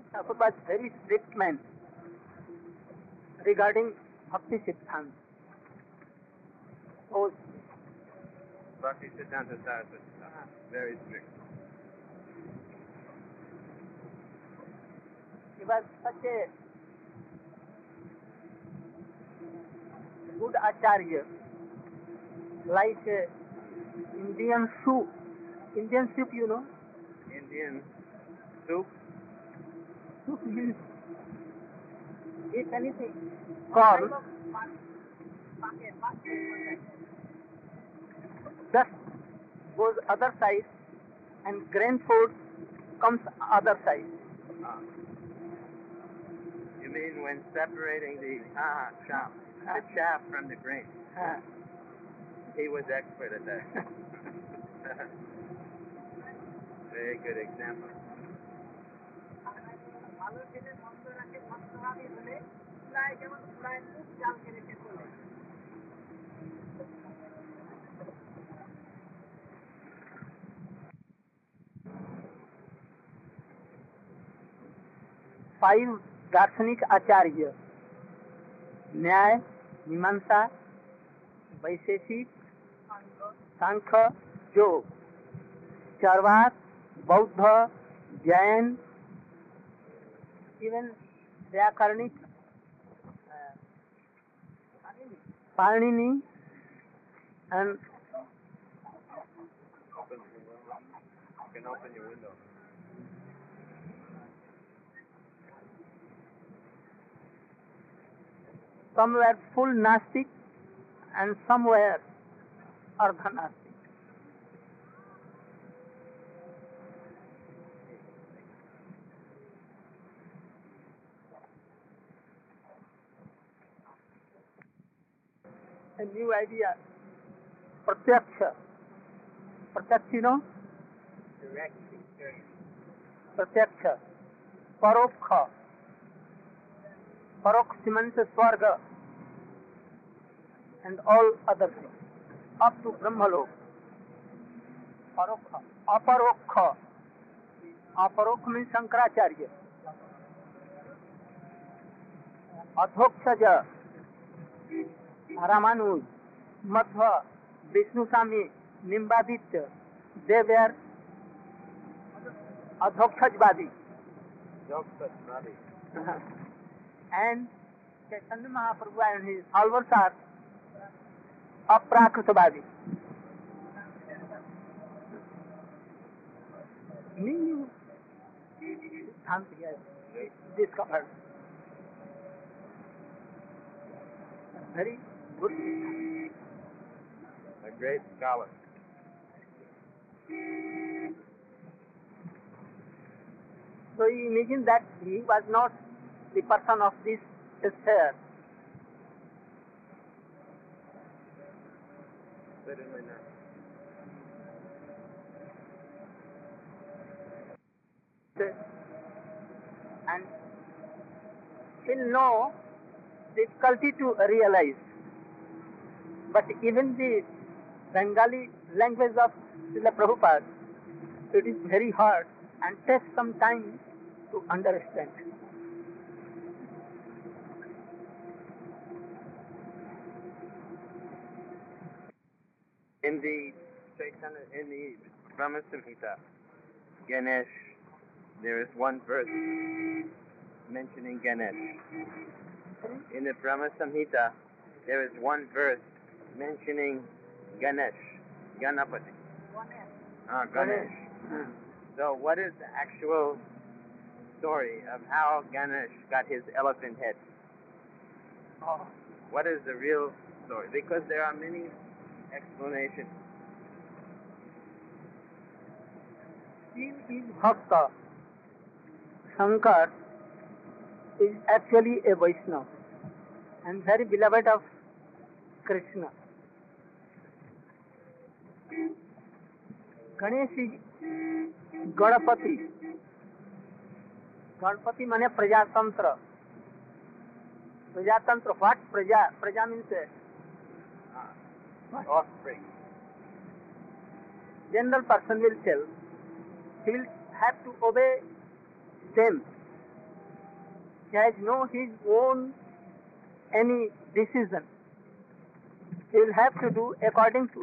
Thakur was very strict man regarding Bhakti Siddhanta. Oh, Bhakti Siddhanta Saraswati, very strict. he was such a good acharya, like Indian soup. Indian soup, you know? Indian soup, Soup means, if anything, corn, just goes other side, and grain food comes other side. you mean when separating the chaff from the grain? He was expert at that. Very good example. Five दार्शनिक आचार्य न्याय, मीमांसा, वैशेषिक, सांख्य, योग, चार्वाक, बौद्ध, Jain, even व्याकरणिक, Panini, and You can open your window. some were full Nastic and some were Ardha-Nastic. A new idea, Pratyaksha. Pratyaksha, you know? Direct experience. Pratyaksha. Parokha. Parokha means Swarga and all other things. Up to Brahmalok. Parokha. Aparokha. Aparokha means Shankaracharya. Adhokshaja. Ramanuj, Madhva, Vishnu Sami, Nimbaditya, they were Adhokshajvadi. And Chaitanya Mahaprabhu and his followers are Aprakritavadi. New Siddhanta he has discovered. Very good. A great scholar. So you imagine that he was not the person of this sphere. Certainly not. And still no difficulty to realize. But even the Bengali language of Srila Prabhupada, it is very hard and takes some time to understand. In the Chaitanya, in the Brahma Samhita, Ganesh, there is one verse mentioning Ganesh. In the Brahma Samhita, there is one verse mentioning Ganesh, Ganapati. Ganesh. So what is the actual story of how Ganesh got his elephant head? Oh. What is the real story? Because there are many explanations. He is Bhakta. Shankar is actually a Vaishnava and very beloved of Krishna. Ganesh is Ganapati. Ganapati means Prajatantra. Prajatantra, what Praja? Praja means Offspring. General person will tell, he will have to obey them He has no his own any decision. He will have to do according to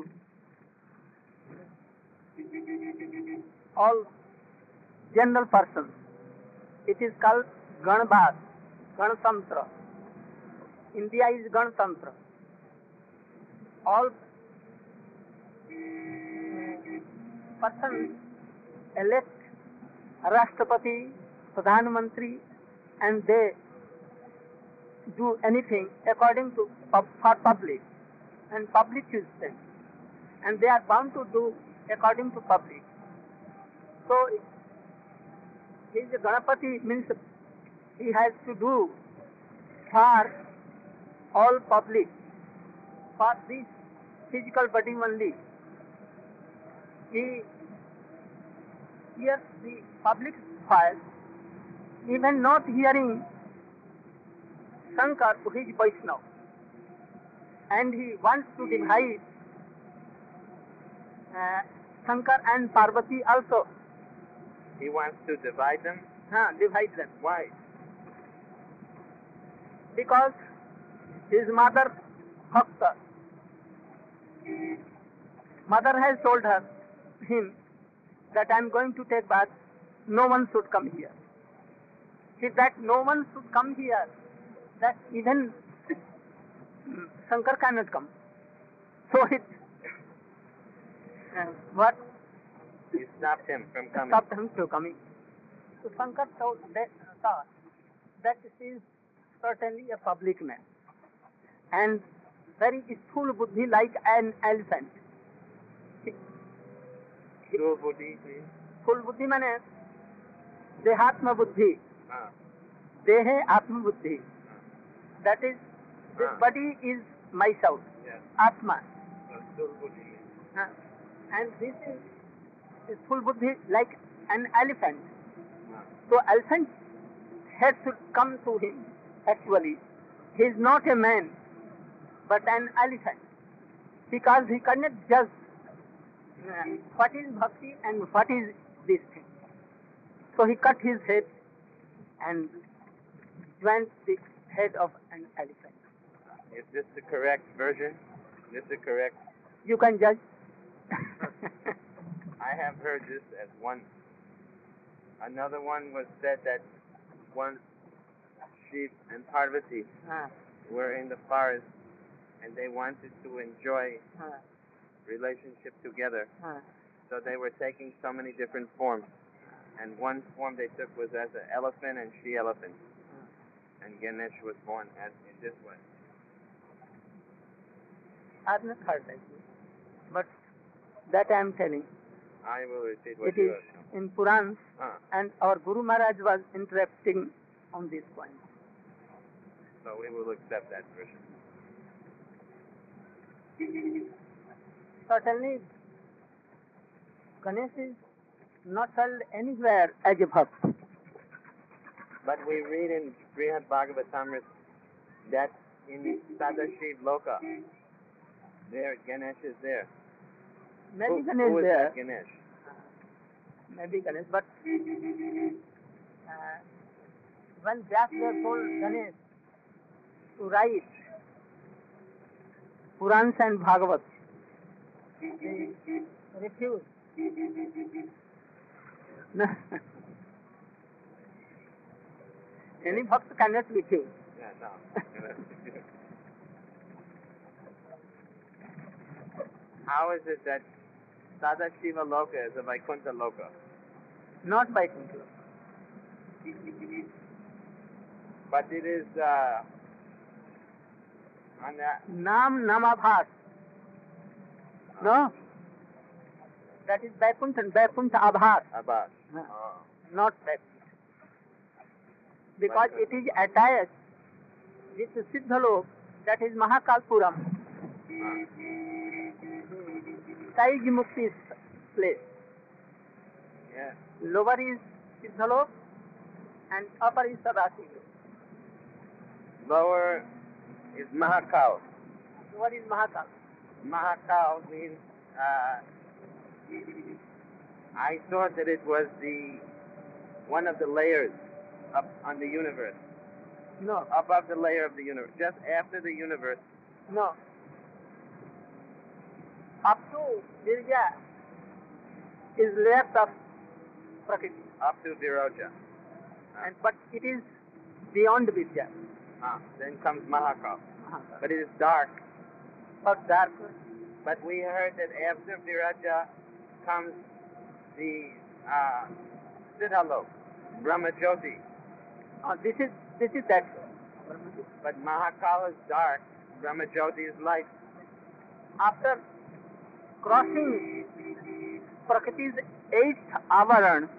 all general persons. It is called Ganbad, Ganatantra. India is Ganatantra. All persons elect Rashtrapati, Pradhan Mantri, and they do anything according to for public, and public choose them, and they are bound to do according to public. So, he is a Ganapati, means he has to do for all public, for this physical body only. He hears the public voice, even not hearing Shankar, who is Vaishnava, and he wants to divide Shankar and Parvati also. He wants to divide them? Divide them. Why? Because his mother, Bhakta, mother has told him that I am going to take bath, no one should come here. If that no one should come here, that even Shankar cannot come. So what? You stopped him from coming. Stopped him from coming. So Shankar thought that he is certainly a public man, and very full buddhi like an elephant. Full buddhi, please. Full buddhi means Dehatma buddhi. Dehe Atma buddhi. That is, this body is myself, yes. Atma. Full buddhi. And this is full buddhi like an elephant. So elephant head should come to him. Actually, he is not a man, but an elephant, because he cannot judge what is bhakti and what is this thing. So he cut his head and went the head of an elephant. Is this the correct version? Is this the correct? You can judge. I have heard this as one. Another one was said that once Shiv and Parvati were in the forest and they wanted to enjoy relationship together. So they were taking so many different forms. And one form they took was as an elephant and she-elephant. And Ganesh was born as in this way. I've not heard that, but that I am telling. I will repeat what It you is are. in Purans, and our Guru Maharaj was interrupting on this point. So we will accept that version. Certainly, Ganesh is not held anywhere as a bhakt. But we read in Srimad Bhagavatamrita that in Sadashiv Loka, there Ganesh is there. Maybe Ganesh who is there. that Ganesh? Maybe Ganesh, but when Vyasdev told Ganesh to write Purans and Bhagavat, he refused. Any bhakt cannot refuse. Yeah, no. How is it that Sadashiva Loka is a Vaikuntha Loka? Not by control. But it is on that. Nam Namabhas. No? That is Vaikuntha Abhas. Abhas. Not Vaikuntha. Because it is attached with Siddhalok, that is Mahakalpuram. Saiji Mukti's place. Yeah. Lower is Siddhalok and upper is Sadashiva. Lower is Mahakal. Lower is Mahakal. Mahakal means I thought that it was one of the layers up on the universe. No, above the layer of the universe, just after the universe. no. Up to Virya is layers of Prakriti, Up to Viraja. but it is beyond Virya. Then comes Mahakal. But it is dark. Or dark. But we heard that after Viraja comes the Siddhalok, Brahmajyoti. This is that. But Mahakal is dark, Brahmajyoti is light. After crossing Prakriti's eighth avaran,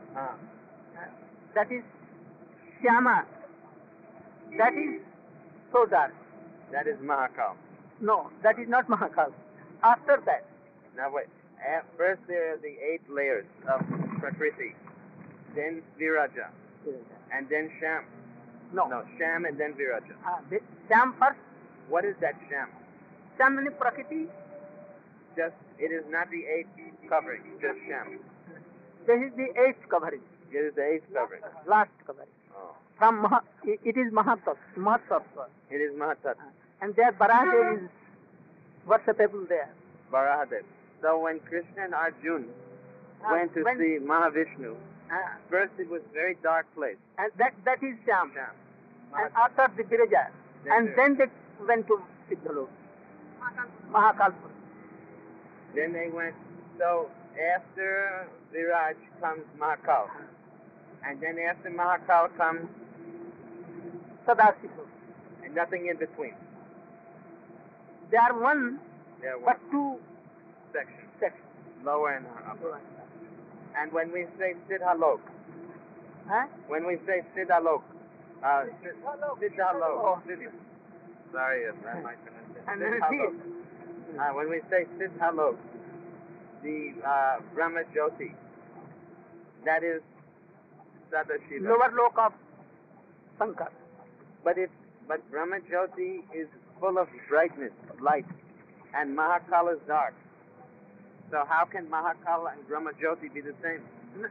that is Shyama, that is so dark. That is Mahakal. No, that is not Mahakal. After that, Now wait. First there are the 8 layers of Prakriti. Then Viraja. And then Sham. no. No, Sham and then Viraja. Shyam first. What is that Sham? Shyam means Prakriti. Just, it is not the 8th covering, just Sham. This is the eighth covering, It is the 8th covering. last covering. Oh. From it is Mahatattva. It is Mahatat, And there Barahadev is worshipable there. Barahadev. So when Krishna and Arjun went to when- see Mahavishnu, first it was very dark place. And that is Shyam. Sham. And Mahatat. after the Viraja. Then And there- then they went to Siddhalok. Mahakalpur. Then they went, so after Viraj comes Mahakal. And then after Mahakal comes, Sadasiva. and nothing in between. They are one, There are but one two section, sections. lower and upper. And when we say Siddhalok, Huh? when we say Siddhalok, Siddhalok, Oh, sorry if I might pronounce it. And then Siddhalok. When we say Siddhalok, the Brahma Jyoti, that is Sadashiva. lower loke of Sankar. But Brahma Jyoti is full of brightness, light, and Mahakal is dark. So how can Mahakal and Brahma Jyoti be the same?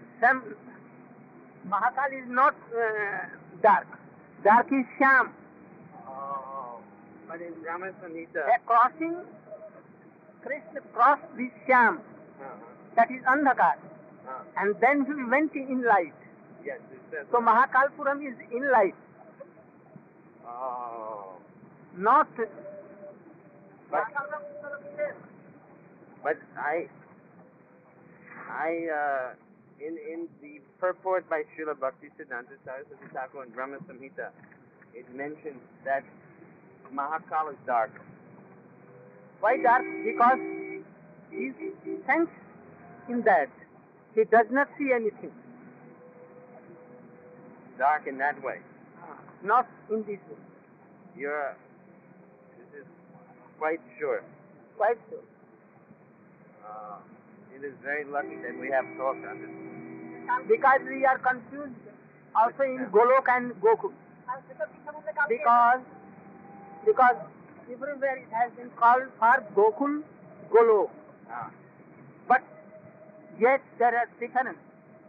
Mahakal is not dark. Dark is Shyam. Oh, but in Brahma Samhita, Crossing, Krishna crossed this Shyam. That is Andhakar. And then he went in light. yes, it says. So Mahakalpuram is in light, Oh, not. but in the purport by Srila Bhaktisiddhanta Saraswati Thakur in Brahma Samhita, it mentions that Mahakal is dark. Why dark? Because he thinks in that. He does not see anything. Dark in that way. Not in this way. This is quite sure. Quite so. It is very lucky that we have talked on this. Because we are confused also in Golok and Gokul. Because everywhere it has been called for Gokul, Golok. But yet there are differences.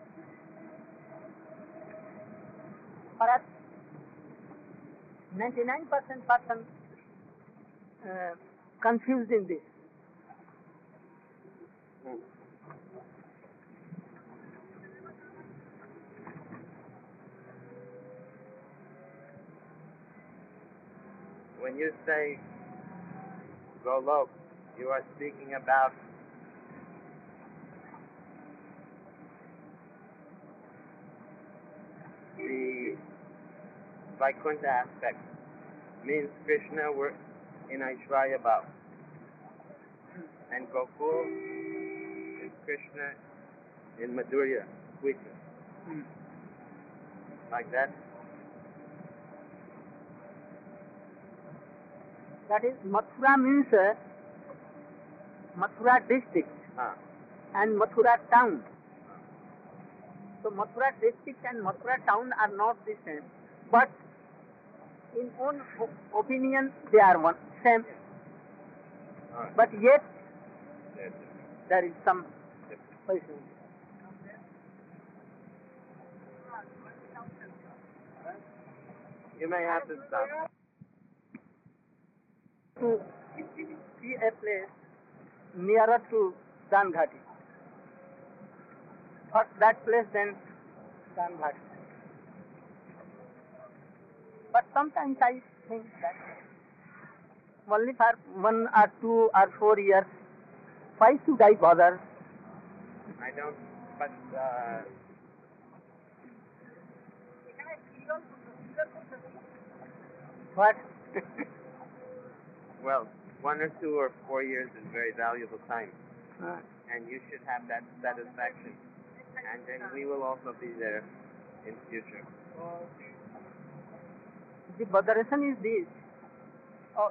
Perhaps 99% person confused in this. When you say Golok, you are speaking about the Vaikuntha aspect. Means Krishna were in Aishwarya Bhav. And Gokul is Krishna in Madhurya, sweetness. Like that? That is, Mathura means Mathura district and Mathura town. So Mathura district and Mathura town are not the same. But in own opinion, they are one, same. But yet, there is some question. You may have to stop. To see a place nearer to Danghati. Or that place then Danghati. But sometimes I think that only for 1 or 2 or 4 years, why should I bother? I don't, but What? well, 1 or 2 or 4 years is very valuable time, Uh, and you should have that satisfaction. And then we will also be there in future. the botheration is this. Oh,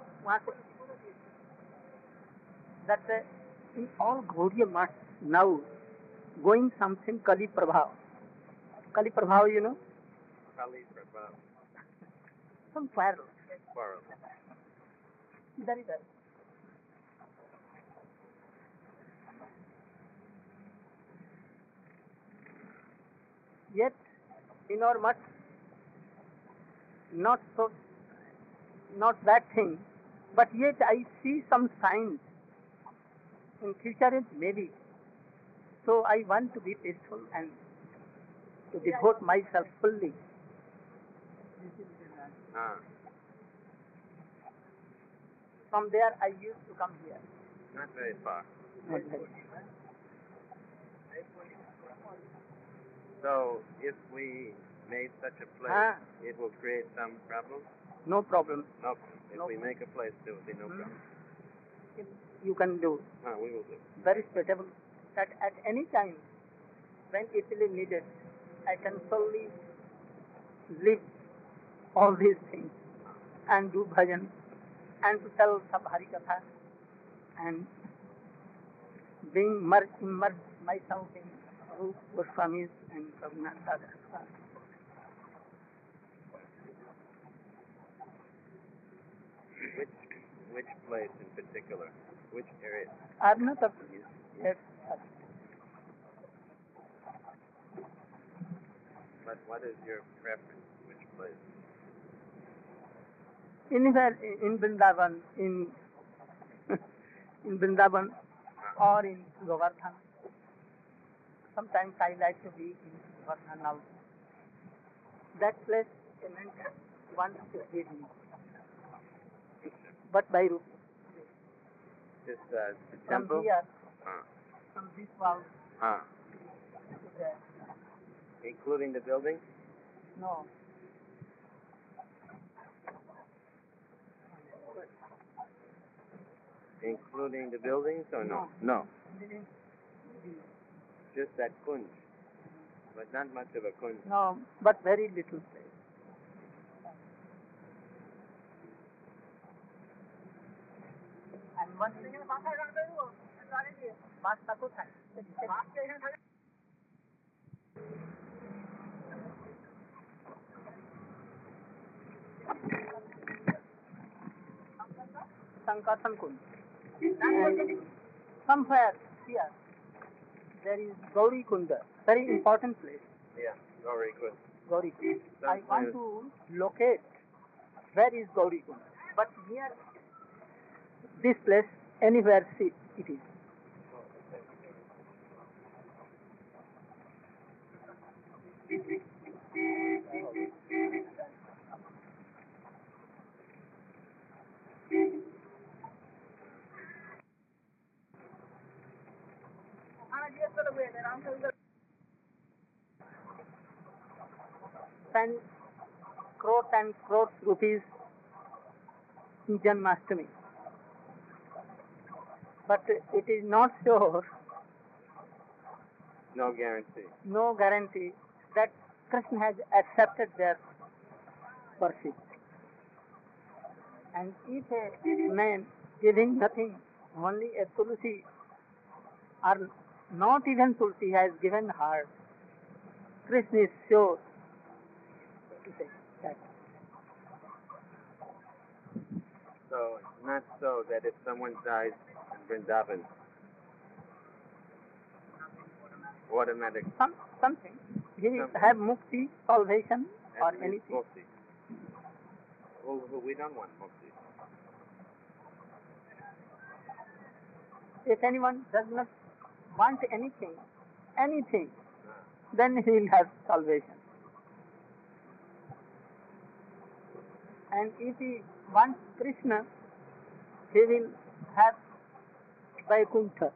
that in all Gaudiya maths now going something Kali Prabhav. Kali Prabhav, you know, Kali Prabha, some quarrel. quarrel. Very well. Yet, in our much, not that thing, but yet I see some signs. In future it may be. So I want to be peaceful and to devote myself fully. Ah, From there I used to come here. not very far. Not very. So if we made such a place, Ah. it will create some problem? No problem. No. If No. we make a place, there will be no problem. You can do. We will do. Very suitable. That at any time when it is needed, I can fully live all these things and do bhajan and to tell sab Hari Katha and being immersed myself in Rup Goswamis and Raghunath Das. Which place in particular? Which area? Arnata, yes. But what is your preference? Which place? Anywhere in Vrindavan, in Vrindavan or in Govardhan. Sometimes I like to be in Govardhan now. That place cement wants to give me. But by route. This the From temple? here, Ah. from this wall Ah. to there. Including the building? No. Including the buildings or no? No. Just that kunj. But not much of a kunj. No, but very little place. And one thing Basta কোথায়? Sankatan Kund. And somewhere here there is Gauri Kunda, very important place. Yeah, very good. Gauri Kund. I Somewhere. want to locate where is Gauri Kund. But near this place, anywhere see it is. Spend crores and crores rupees in Janmashtami. But it is not sure, No guarantee. no guarantee that Krishna has accepted their worship. And if a man giving nothing, only a tulsi, or not even tulsi has given heart, Krishna is sure to say that. So, not so that if someone dies in Vrindavan, automatic Something. He will have mukti, salvation, or at least anything. mukti. who we don't want mukti. If anyone does not want anything, Ah. then he will have salvation. And if he wants Krishna, he will have Vaikuntha.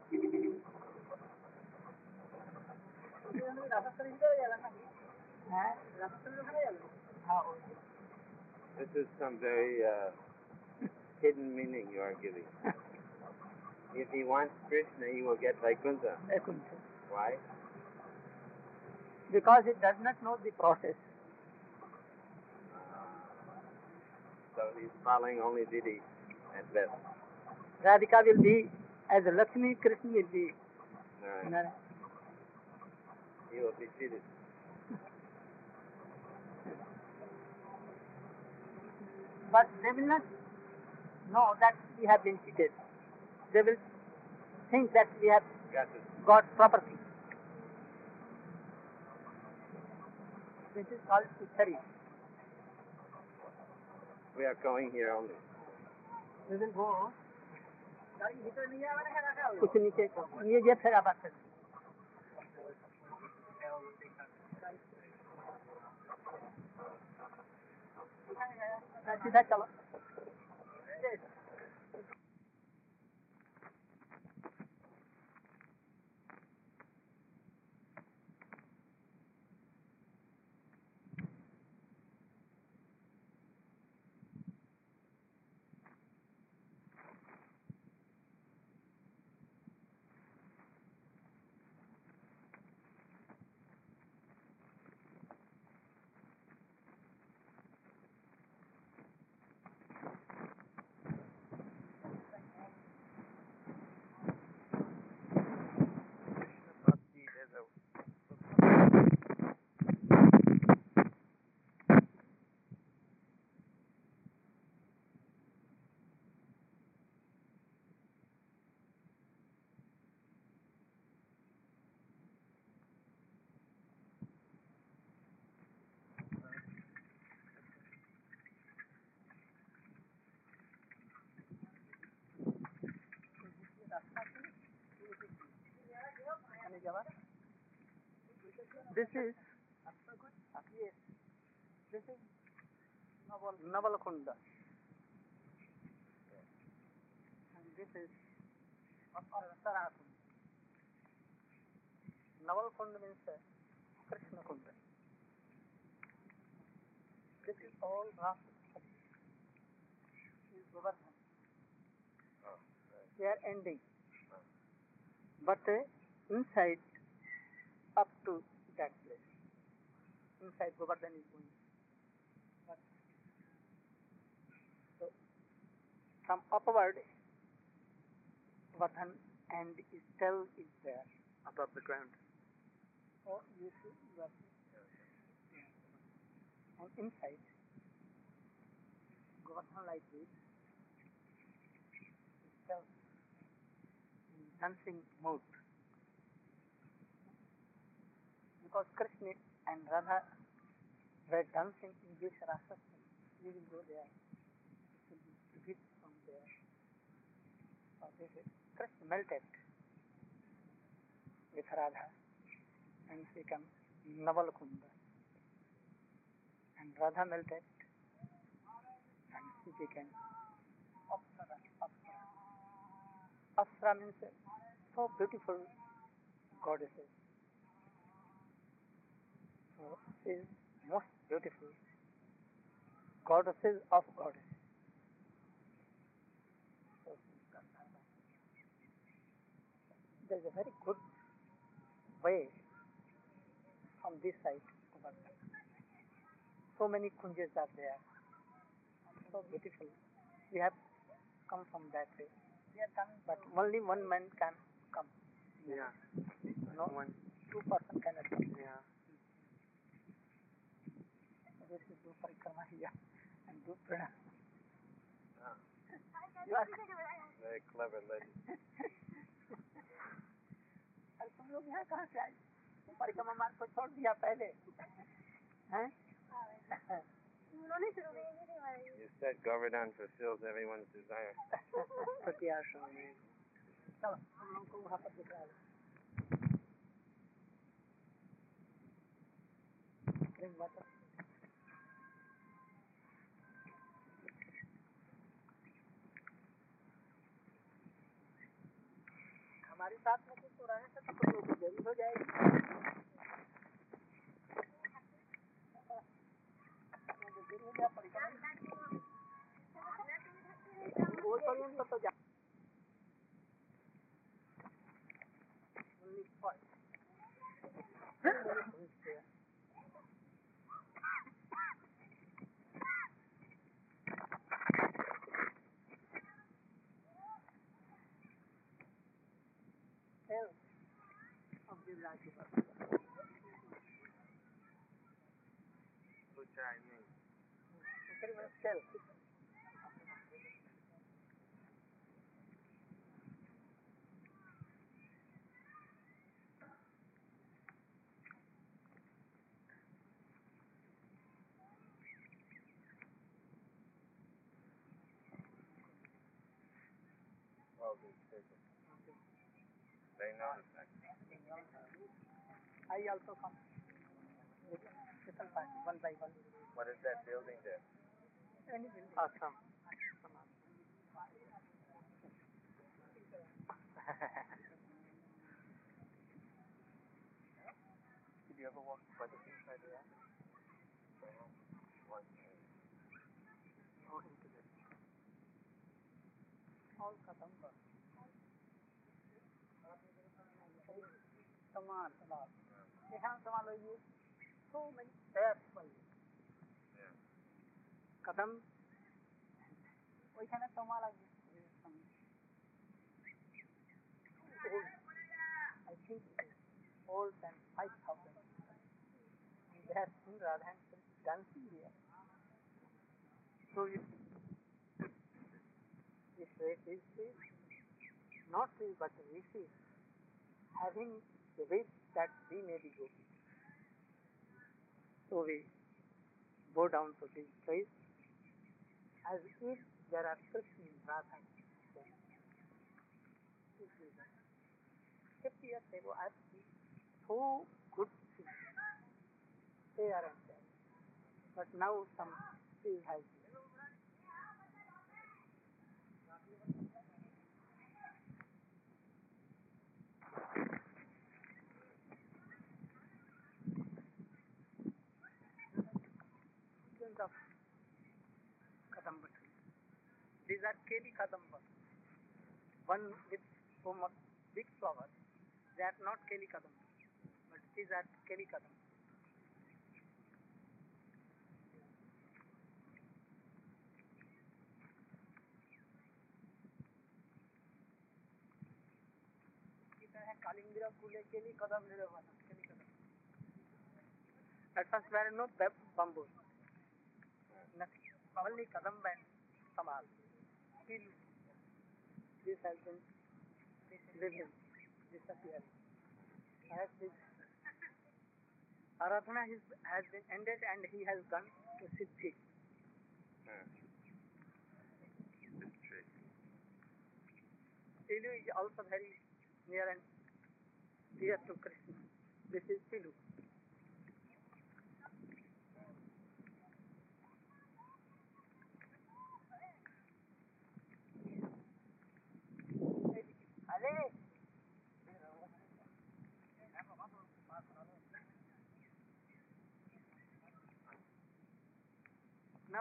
This is some very hidden meaning you are giving. If he wants Krishna, he will get Vaikuntha. Vaikuntha. Why? Because he does not know the process. So he's following only Didi at best. Radhika will be as Lakshmi, Krishna will be Right. Narayan. He will be cheated. But they will not know that we have been cheated. They will think that we have Got this. got property. This is called Uttari. We are going here only. We will go. कुछ नीचे ये फिर आप बात करें सीधा चलो This is Navalkunda. And this is Sarakunda. Navalkunda means Krishna Kunda. This is all Rasa. Is Govardhan. Oh, They are ending. But inside, up to that place. Inside Govardhan is going. But, so, from upward, Govardhan and still is there. above the ground. Oh, you see, you are and inside, Govardhan like this, still in dancing mood. Because Krishna and Radha were dancing in this rasa, we will go there. It will be vivid from there. So this is Krishna melted with Radha and she becomes Navalkunda. And Radha melted and she became Apsara. Apsara means so beautiful goddesses. So she is most beautiful goddesses of goddesses. So there is a very good way from this side to Bharat. So many kunjas are there. So beautiful. We have come from that way. But only one man can come. Yeah. No, One. two person cannot come. Yeah. This is do parikrama here and do pranam. Ah, You are very clever lady. अरे तुम लोग यहाँ कहाँ से आए? परिक्रमा मार्ग को छोड़ दिया पहले, हैं? You said Govardhan fulfills everyone's desire. प्रत्याशा में चलो हम लोग को वहाँ पर दिखा Bring water. हमारे साथ में कुछ तो रहने से तो कुछ लोग देरी हो जाएगी देरी हो जाए पड़ेगा वो पर्यंत तो जा only 5 Hell of the life of us. Good Chinese. Very much tell. Well, they know the fact. I also come. Little part, one by one. What is that building there? Any building. Awesome. Did you ever walk by the inside of that? Once. Go into this. All Kadamba. Saman, Saman. They have Saman you. So many steps for you. Yeah. Kadam. We cannot Saman like this. Old. I think it is old than 5,000. And they have seen Radha and dancing here. So if this is not we but Rishi having the wish that we may be good. So we go down to this place as if there are 15 Radha. 50 years ago I see so good things. They aren't there. But now some tree has of Kadamba tree. These are Keli Kadamba. One with so much big flowers. They are not Keli Kadamba, but these are Keli Kadamba. Kalingra Kule Keli Kadam Nirvana. Keli Kadam. At first there are no bamboo. Nothing. Only Kadam and Samal. Still this has been living, disappearing. As this Aradhana has been ended and he has gone to Siddhi. Tilu is also very near and dear to Krishna. This is Tilu. Ale. Now,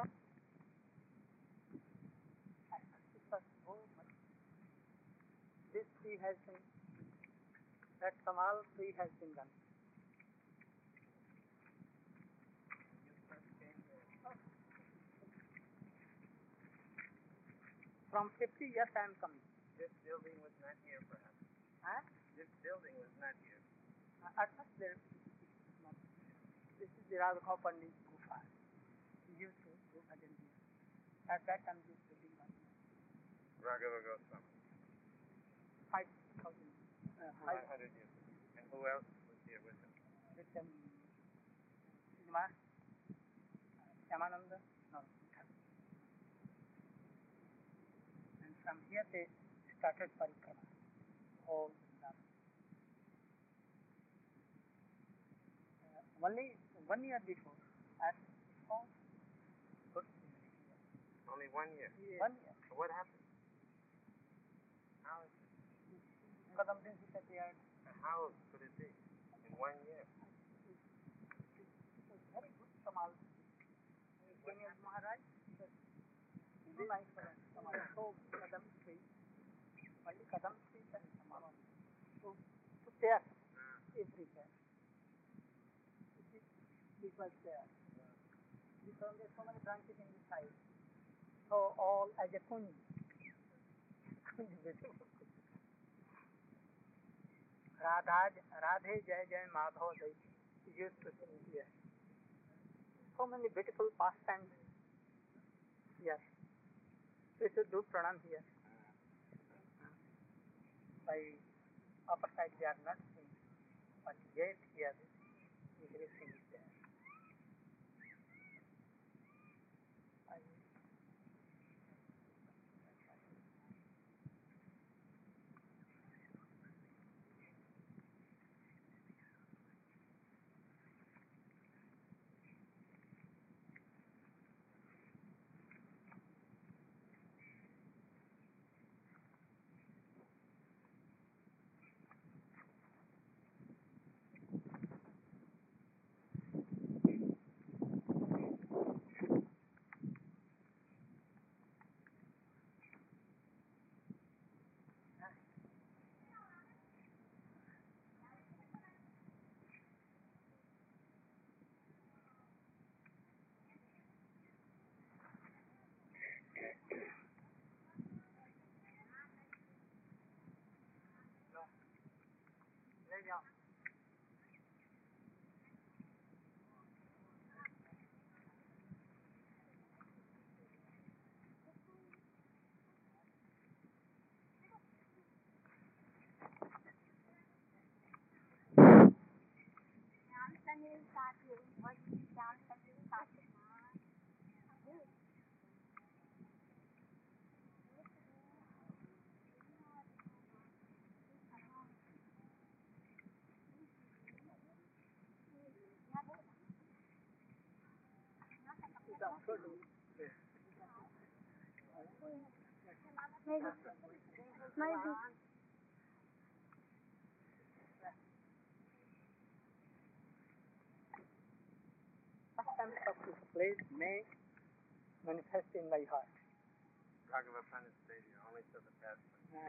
this tree has been, that Kamal tree has been done. From 50 years I am coming. This building was not here, perhaps. Huh? This building was not here. At first there is not. This is the Radha Pandit Gufa. He used to do bhajan here. At that time this building was Raghava Goswami. 5,000. 500 years. And who else was here with him? With Yamananda. he started parikrama. All only 1 year before, at all good. Only 1 year. 1 year. So what happened? How is it? Kadam Singh disappeared. How could it be? In 1 year. It was very good Kamal. King as Maharaj, very nice for him. Kamal. So Kadam Singh, only Kadam Singh and Kamal. So there, everywhere. It was there. Because there are so many branches in this side. So all as a kunj. Radhe Jai Jai Madhav Jai used to sing here. So many beautiful pastimes here. We should do pranam here. By upper side they are not singing, but yet here usually sing there. ले जाओ. Maybe. Pastimes of this place may manifest in my heart. Raghava Pandit stayed here only till the past.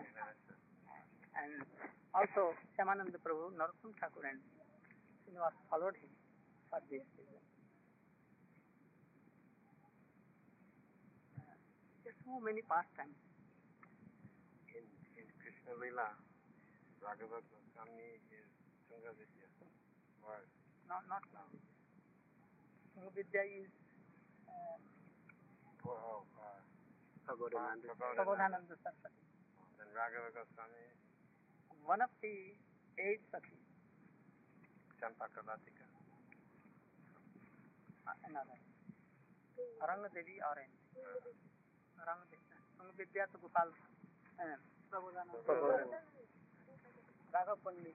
And also Shyamananda Prabhu, Narottama Thakur and Srinivas followed him for this reason. There are so many pastimes. In Krishna Lila, Raghava Goswami is Tunga Vidya. Or Not Tunga Vidya is Prabodhananda Saraswati. Then Raghava Goswami, One of the 8 Sakhis. Champakalatika. Another. Aranga Devi Aranga. Aranga Devi. Tunga Vidya to Gopal. Prabodhananda. Raghav Pandit.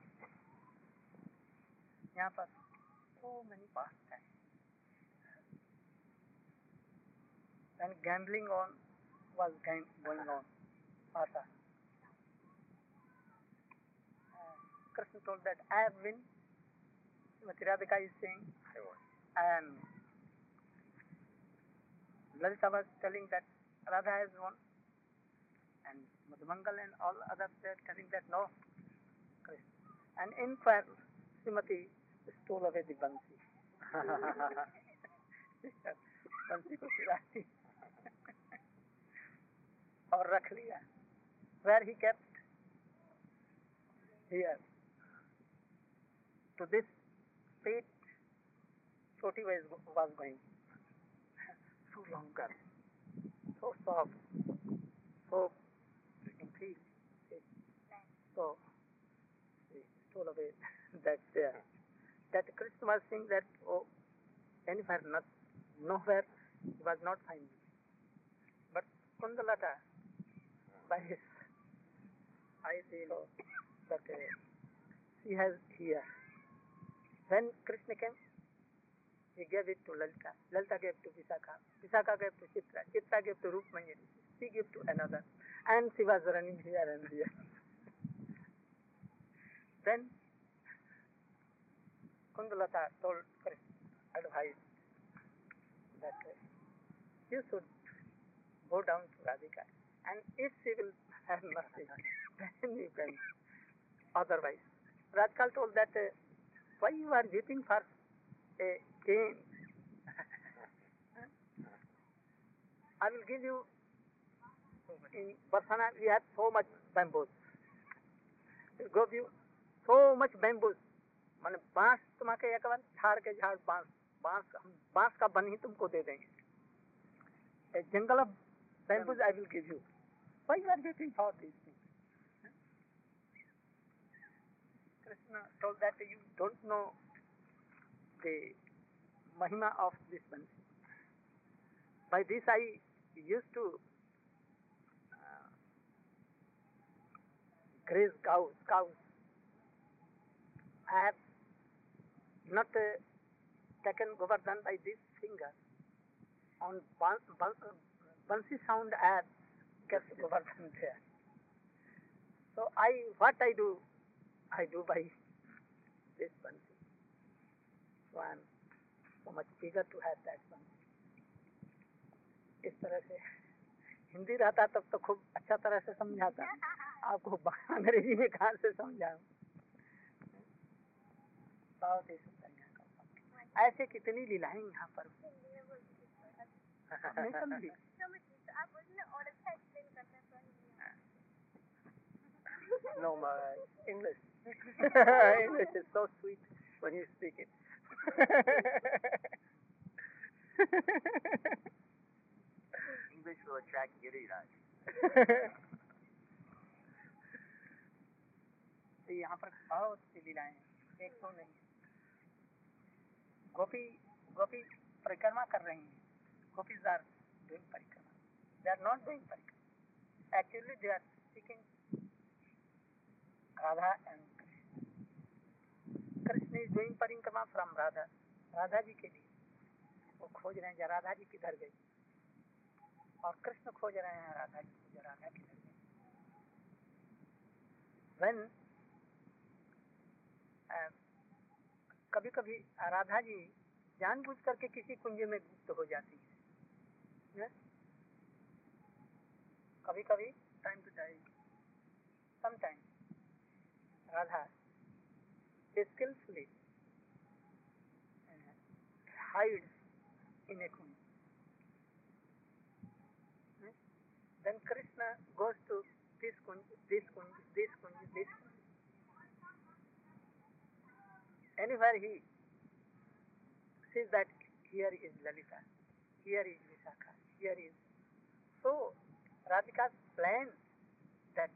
यहाँ पर so many pastimes. And gambling was going on. Pata. Krishna told that I have been. Srimati Radhika is saying, and Lalita was telling that Radha has won, and Madhumangal and all others they are telling that no, Krishna. And in fact, Srimati stole away the Bansi. Bansi ko churati. Or rakh liya. Where he kept? Here. To this state, Choti was going. So longer, so soft, so complete. So he stole away that there. That Krishna was saying that, oh, anywhere, nowhere, he was not finding. But Kundalata, by his I feel that she has here. When Krishna came, he gave it to Lalita. Lalita gave to Visakha. Visakha gave to Chitra. Chitra gave to Rukmani. She gave to another. And she was running here and here. Then Kundalata told Krishna, advised that you should go down to Radhika. And if she will have mercy, then you can. Otherwise, Radhika told that why you are waiting for a cane? I will give you. In Barsana we have so much bamboos. It will give you so much bamboos. माने बांस तुम्हारे एक बार झाड़ के झाड़ बांस बांस बांस का बन ही तुमको दे देंगे. A jungle of bamboos I will give you. Why you are waiting for these things? Krishna told that you don't know the mahima of this bansi. By this I used to graze cows. I have not taken Govardhan by this finger. On bansi sound I have kept Govardhan there. So what I do by this bansi. So I am so much eager to have that bansi. इस तरह से हिंदी रहता तब तो खूब अच्छा तरह से समझाता. आपको अंग्रेजी में कहाँ से समझाऊं? बहुत ही सुंदर यहाँ का. ऐसे कितनी लीलाएं यहाँ पर. नहीं समझी? No, my English. English is so sweet when you speak it. English will attract Giriraj. तो यहाँ पर बहुत सी लीलाएं हैं, एक तो नहीं. गोपी परिक्रमा कर रही हैं. Gopis are doing परिक्रमा. They are not doing परिक्रमा. Actually, they are seeking Radha and Krishna. Krishna is doing परिक्रमा from Radha. राधा जी के लिए वो खोज रहे हैं राधा जी किधर गई, और कृष्ण खोज रहे हैं राधा जी को, राधा किधर गई. When कभी कभी राधा जी जानबूझ करके किसी कुंज में गुप्त हो जाती है. कभी कभी time to time, sometime Radha skillfully hides in a kunj. Then Krishna goes to this kunj, this kunj, this kunj, this kunj. Anywhere he sees that here is Lalita, here is Visakha, here is. So Radhika's plan that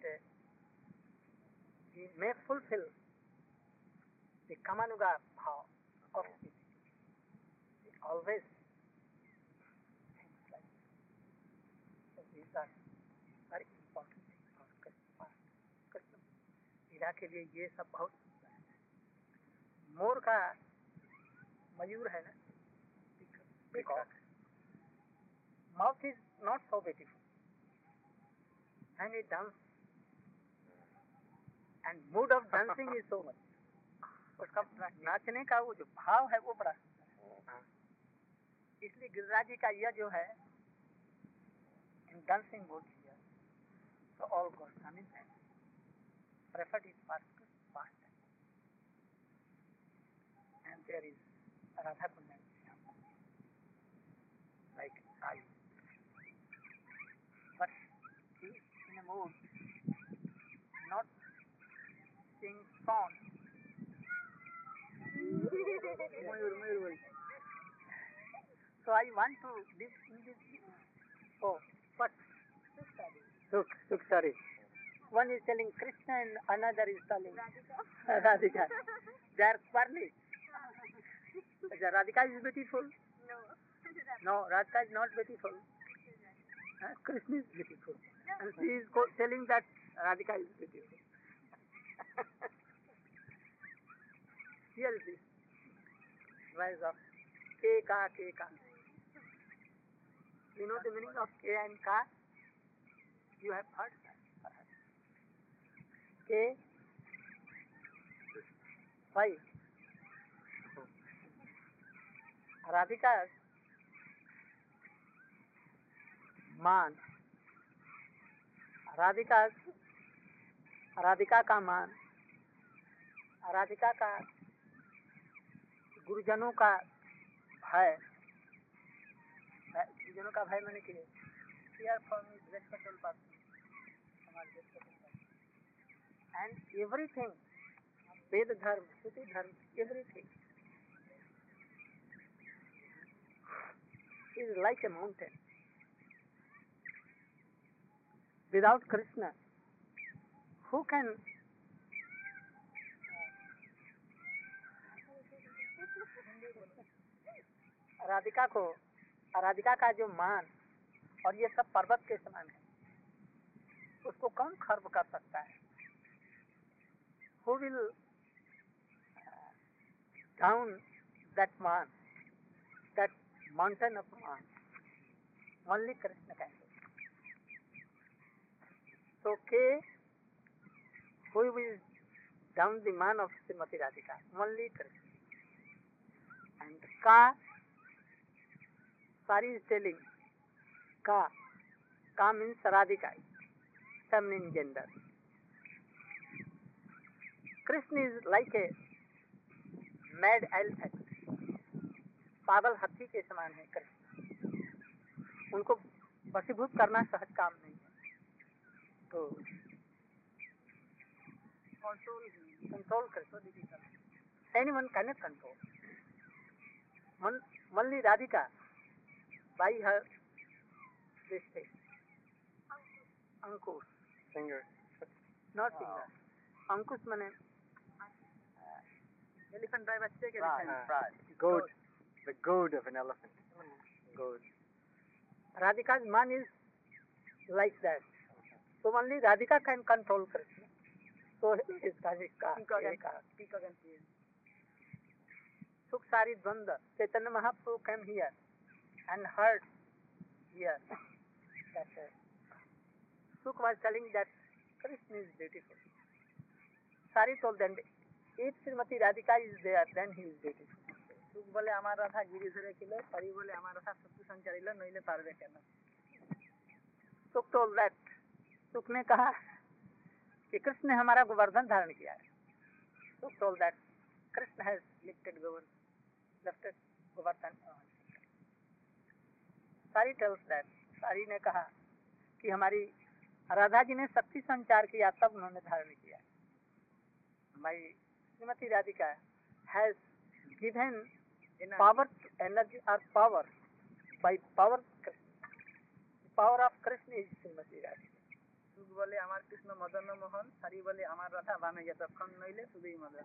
he may fulfill the Kamanuga bhav of his. He always thinks like this. So these are very important things for Krishna. लीला के लिए ये सब बहुत सुंदर है. मोर का मयूर है ना, peacock. Mouth is not so beautiful, and it dances, and mood of dancing is so much. उसका नाचने का वो जो भाव है वो बड़ा सुंदर है. इसलिए गिरिराज जी का यह जो है in dancing mood here, so all Goswamis have preferred his past. And there is Radha Kunjan like I. But he is in a mood not sing song. So I want to live in this. Oh, what? Sukh, sorry. One is telling Krishna and another is telling Radhika. They are quarreling. Radhika is beautiful. No, Radhika is not beautiful. Krishna is beautiful. And she is telling that Radhika is beautiful. Here is this rise of K ka. You know the meaning of K and ka? You have heard that. K. Why? Radhika's मान, राधिका का मान, राधिका का गुरुजनों का भय, गुरुजनों का भय मैंने किए fear from his respectable person, and everything, Ved dharma, Shruti dharma, everything is like a mountain. Without Krishna, who can Radhika का जो मान और ये सब पर्वत के समान है, उसको कौन खर्व कर सकता है? Who will down that man, that mountain of man? Only Krishna can do. So K, who will down the man of Srimati Radhika? Only Krishna. And Ka, Sari is telling, Ka means Radhika, feminine gender. Krishna is like a mad elephant, पागल हाथी के समान है कृष्ण, उनको वशीभूत करना सहज काम नहीं है, तो control Krishna, anyone cannot control. Only Radhika, by her this thing, Ankush, Finger. not finger, Ankush माने elephant by बच्चे के Goad. The goad of an elephant. Goad. Radhika's man is like that. So only Radhika can control Krishna. So is Sukh Sari Dvanda. Chaitanya Mahaprabhu came here and heard here that Sukh was telling that Krishna is beautiful. Sari told them, if Srimati Radhika is there, then he is beautiful. Sukh bole amar ratha giri dhare kilo, Sari bole amar ratha sattu sancharilo, noile parve kena. Sukh told that. Sukh ने कहा कि कृष्ण ने हमारा गोवर्धन धारण किया है. Sukh told that Krishna has lifted Govardhan. Sari tells that. Sari ने कहा कि हमारी राधा जी ने शक्ति संचार किया तब उन्होंने धारण किया. My Srimati Radhika has given power, energy or power by power. The power of Krishna is Srimati Radhika. सुख बोले अमार कृष्ण मदन मोहन, सारी बोले अमार रथा बामे यतक्षण नइले सुधई Madan.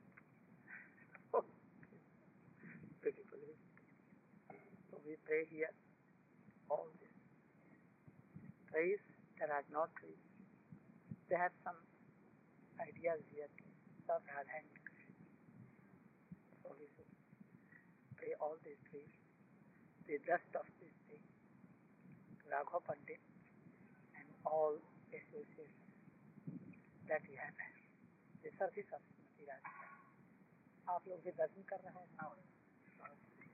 Beautifully. So we pray here all this. Trees, there are no trees. They have some ideas here. Of Radha and Krishna. So we should pray all these trees, the dust of this thing, Raghav Pandit, and all associations that we have. The service of Srimati Radhika. आप लोग भी दर्शन कर रहे हैं.